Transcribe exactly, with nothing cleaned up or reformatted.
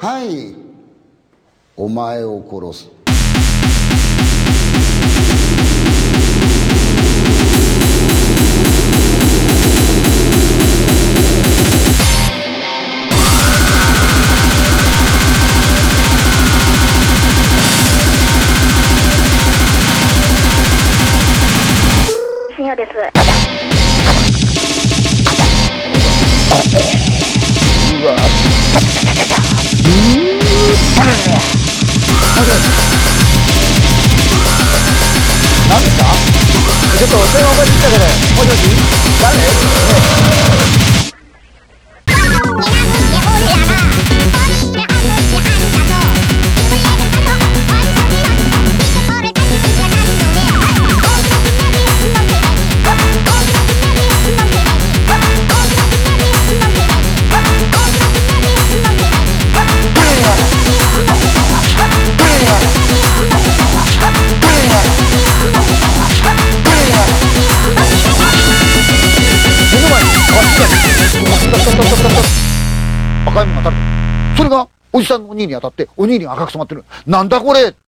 はい、お前を殺す。 深夜です。 うわ何ですか？ちょっと電話覚えてきたけど、もしもし誰？赤いものが当たる。それがおじさんのお兄に当たって、お兄に赤く染まってる。なんだこれ。